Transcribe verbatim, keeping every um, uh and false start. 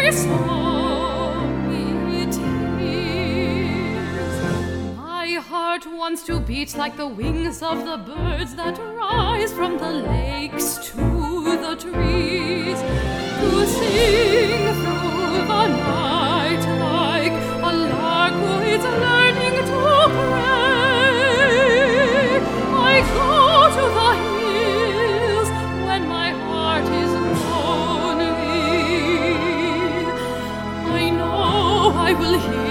my song it is. My heart wants to beat like the wings of the birds that rise from the lakes to the trees, to sing through the night like a lark who is learning to pray. I go to the hills when my heart is lonely. I know I will hear